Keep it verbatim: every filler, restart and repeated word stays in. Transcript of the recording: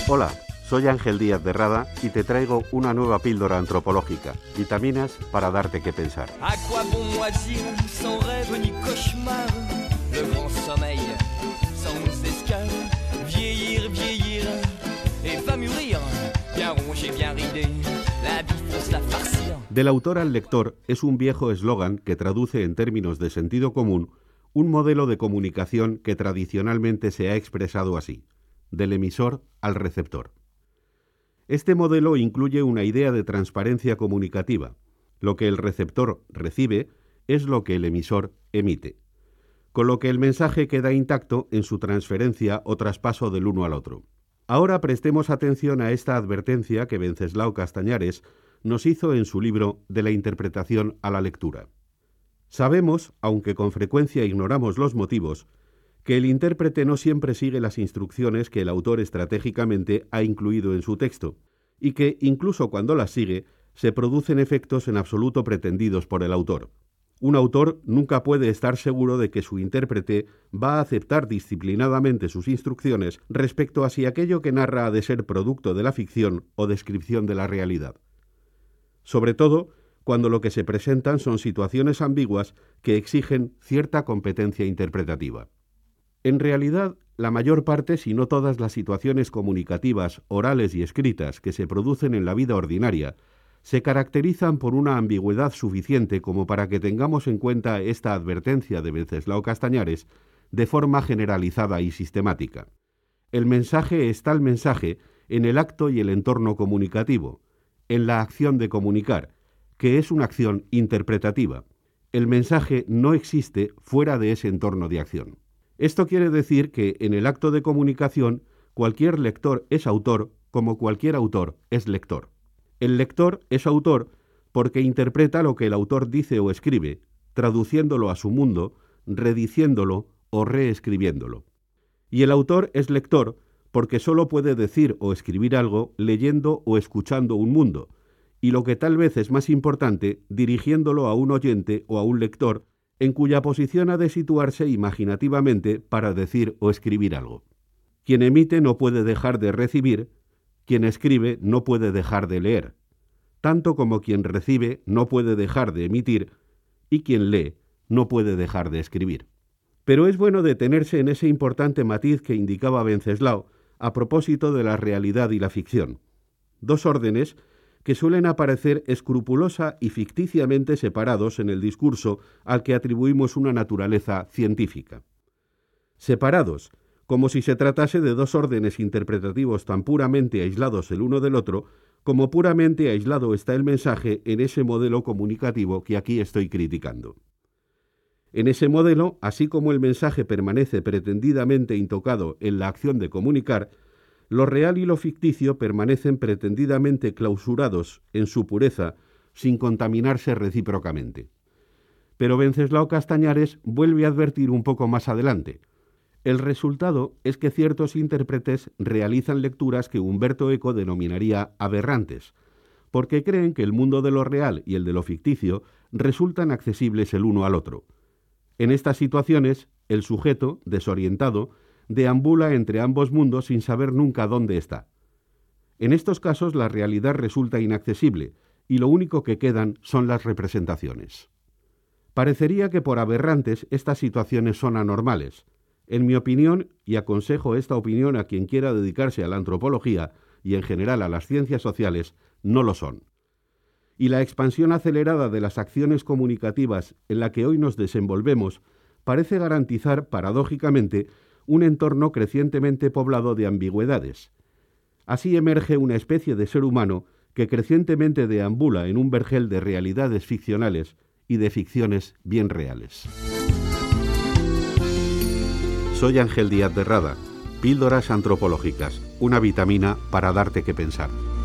Hola, soy Ángel Díaz de Rada y te traigo una nueva píldora antropológica, vitaminas para darte que pensar. À quoi bon moisir, sans rêve ni cauchemar, le grand sommeil, sans escale, vieillir, vieillir, et va mûrir, bien rongé, bien ridé, la vie faut se la farcir. Del autor al lector es un viejo eslogan que traduce en términos de sentido común un modelo de comunicación que tradicionalmente se ha expresado así: del emisor al receptor. Este modelo incluye una idea de transparencia comunicativa. Lo que el receptor recibe es lo que el emisor emite, con lo que el mensaje queda intacto en su transferencia o traspaso del uno al otro. Ahora prestemos atención a esta advertencia que Wenceslao Castañares nos hizo en su libro De la interpretación a la lectura. Sabemos, aunque con frecuencia ignoramos los motivos, que el intérprete no siempre sigue las instrucciones que el autor estratégicamente ha incluido en su texto, y que, incluso cuando las sigue, se producen efectos en absoluto pretendidos por el autor. Un autor nunca puede estar seguro de que su intérprete va a aceptar disciplinadamente sus instrucciones respecto a si aquello que narra ha de ser producto de la ficción o descripción de la realidad. Sobre todo, cuando lo que se presentan son situaciones ambiguas que exigen cierta competencia interpretativa. En realidad, la mayor parte, si no todas las situaciones comunicativas, orales y escritas que se producen en la vida ordinaria, se caracterizan por una ambigüedad suficiente como para que tengamos en cuenta esta advertencia de Wenceslao Castañares de forma generalizada y sistemática. El mensaje es tal mensaje en el acto y el entorno comunicativo, en la acción de comunicar, que es una acción interpretativa. El mensaje no existe fuera de ese entorno de acción. Esto quiere decir que en el acto de comunicación cualquier lector es autor como cualquier autor es lector. El lector es autor porque interpreta lo que el autor dice o escribe, traduciéndolo a su mundo, rediciéndolo o reescribiéndolo. Y el autor es lector porque solo puede decir o escribir algo leyendo o escuchando un mundo, y lo que tal vez es más importante, dirigiéndolo a un oyente o a un lector en cuya posición ha de situarse imaginativamente para decir o escribir algo. Quien emite no puede dejar de recibir, quien escribe no puede dejar de leer, tanto como quien recibe no puede dejar de emitir y quien lee no puede dejar de escribir. Pero es bueno detenerse en ese importante matiz que indicaba Wenceslao a propósito de la realidad y la ficción, dos órdenes que suelen aparecer escrupulosa y ficticiamente separados en el discurso al que atribuimos una naturaleza científica. Separados, como si se tratase de dos órdenes interpretativos tan puramente aislados el uno del otro, como puramente aislado está el mensaje en ese modelo comunicativo que aquí estoy criticando. En ese modelo, así como el mensaje permanece pretendidamente intocado en la acción de comunicar, lo real y lo ficticio permanecen pretendidamente clausurados en su pureza, sin contaminarse recíprocamente. Pero Wenceslao Castañares vuelve a advertir un poco más adelante. El resultado es que ciertos intérpretes realizan lecturas que Umberto Eco denominaría aberrantes, porque creen que el mundo de lo real y el de lo ficticio resultan accesibles el uno al otro. En estas situaciones, el sujeto, desorientado, deambula entre ambos mundos sin saber nunca dónde está. En estos casos la realidad resulta inaccesible y lo único que quedan son las representaciones. Parecería que por aberrantes estas situaciones son anormales. En mi opinión, y aconsejo esta opinión a quien quiera dedicarse a la antropología y en general a las ciencias sociales, no lo son. Y la expansión acelerada de las acciones comunicativas en la que hoy nos desenvolvemos parece garantizar, paradójicamente, un entorno crecientemente poblado de ambigüedades. Así emerge una especie de ser humano que crecientemente deambula en un vergel de realidades ficcionales y de ficciones bien reales. Soy Ángel Díaz de Rada. Píldoras antropológicas, una vitamina para darte que pensar.